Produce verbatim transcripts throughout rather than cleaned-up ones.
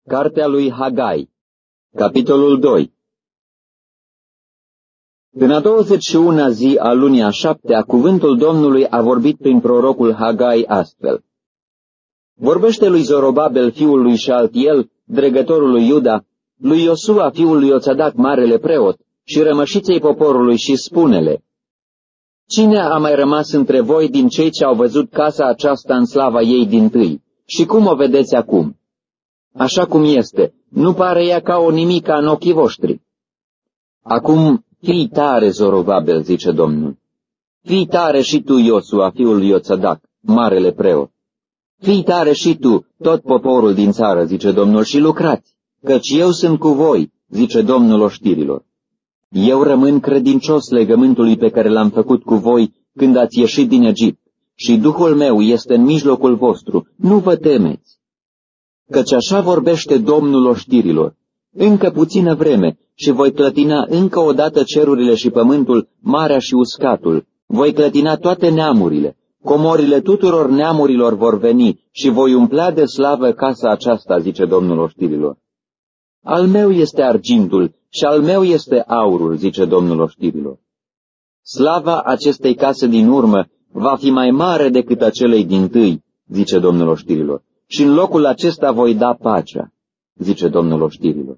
Cartea lui Hagai, capitolul doi. În a douăzeci și una zi a lunii a șaptea, cuvântul Domnului a vorbit prin prorocul Hagai astfel. Vorbește lui Zorobabel, fiul lui Șaltiel, dregătorul lui Iuda, lui Iosua, fiul lui Ioțadac, marele preot, și rămășiței poporului, și spune-le: Cine a mai rămas între voi din cei ce au văzut casa aceasta în slava ei dintâi? Și cum o vedeți acum? Așa cum este, nu pare ea ca o nimica în ochii voștri. Acum fii tare, Zorobabel, zice Domnul. Fii tare și tu, Iosua, fiul lui Ioțadac, marele preot. Fii tare și tu, tot poporul din țară, zice Domnul, și lucrați, căci eu sunt cu voi, zice Domnul oștirilor. Eu rămân credincios legământului pe care l-am făcut cu voi când ați ieșit din Egipt, și Duhul meu este în mijlocul vostru, nu vă temeți. Căci așa vorbește Domnul oștirilor: încă puțină vreme și voi clătina încă o dată cerurile și pământul, marea și uscatul, voi clătina toate neamurile, comorile tuturor neamurilor vor veni și voi umplea de slavă casa aceasta, zice Domnul oștirilor. Al meu este argintul și al meu este aurul, zice Domnul oștirilor. Slava acestei case din urmă va fi mai mare decât a celei dintâi, zice Domnul oștirilor, și în locul acesta voi da pacea, zice Domnul oștirilor.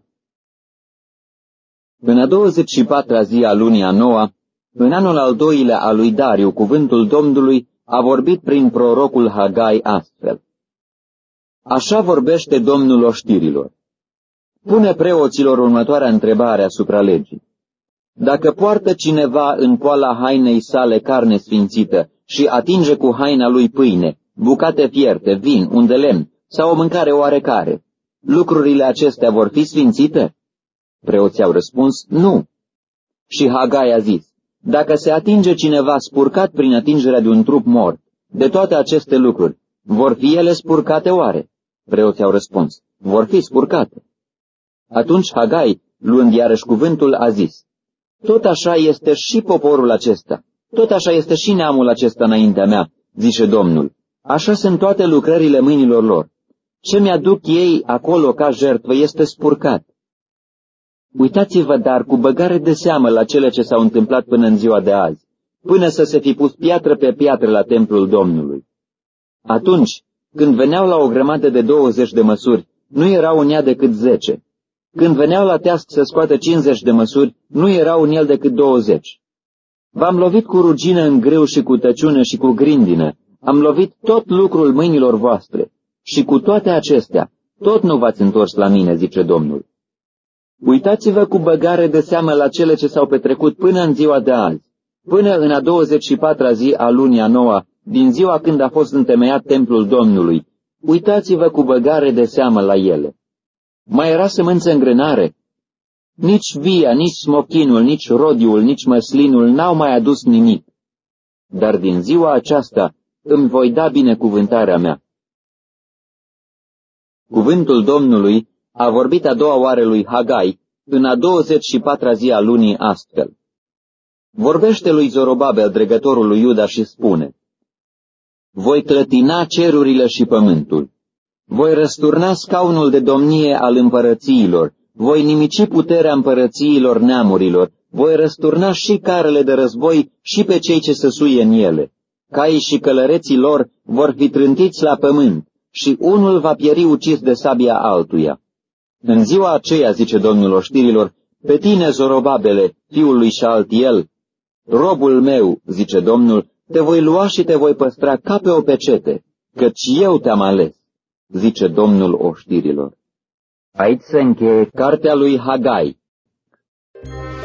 În a douăzeci și patra zi a lunii a noua, în anul al doilea al lui Dariu, cuvântul Domnului a vorbit prin prorocul Hagai astfel. Așa vorbește Domnul oștirilor: pune preoților următoarea întrebare asupra legii. Dacă poartă cineva în poala hainei sale carne sfințită și atinge cu haina lui pâine, bucate fierte, vin, un de lemn sau o mâncare oarecare, lucrurile acestea vor fi sfințite? Preoții au răspuns: nu. Și Hagai a zis: dacă se atinge cineva spurcat prin atingerea de un trup mort, de toate aceste lucruri, vor fi ele spurcate oare? Preoții au răspuns: vor fi spurcate. Atunci Hagai, luând iarăși cuvântul, a zis: tot așa este și poporul acesta, tot așa este și neamul acesta înaintea mea, zice Domnul. Așa sunt toate lucrările mâinilor lor. Ce mi-aduc ei acolo ca jertfă este spurcat. Uitați-vă dar cu băgare de seamă la cele ce s-au întâmplat până în ziua de azi, până să se fi pus piatră pe piatră la templul Domnului. Atunci, când veneau la o grămadă de douăzeci de măsuri, nu erau în ea decât zece. Când veneau la teasc să scoată cincizeci de măsuri, nu erau în el decât douăzeci. V-am lovit cu rugină în grâu și cu tăciună și cu grindină, am lovit tot lucrul mâinilor voastre, și cu toate acestea, tot nu v-ați întors la mine, zice Domnul. Uitați-vă cu băgare de seamă la cele ce s-au petrecut până în ziua de azi, până în a douăzeci și patra zi a lunii a noua, din ziua când a fost întemeiat templul Domnului. Uitați-vă cu băgare de seamă la ele. Mai era sămânță în grânare? Nici via, nici smochinul, nici rodiul, nici măslinul n-au mai adus nimic. Dar din ziua aceasta îmi voi da binecuvântarea mea. Cuvântul Domnului a vorbit a doua oară lui Hagai în a douăzeci și patra zi a lunii astfel. Vorbește lui Zorobabel, dregătorul lui Iuda, și spune: voi clătina cerurile și pământul. Voi răsturna scaunul de domnie al împărățiilor, voi nimici puterea împărățiilor neamurilor, voi răsturna și carele de război și pe cei ce se suie în ele. Caii și călăreții lor vor fi trântiți la pământ și unul va pieri ucis de sabia altuia. În ziua aceea, zice Domnul oștirilor, pe tine, Zorobabele, fiul lui Șaltiel, robul meu, zice Domnul, te voi lua și te voi păstra ca pe o pecete, căci eu te-am ales, zice Domnul oștirilor. Aici se încheie cartea lui Hagai.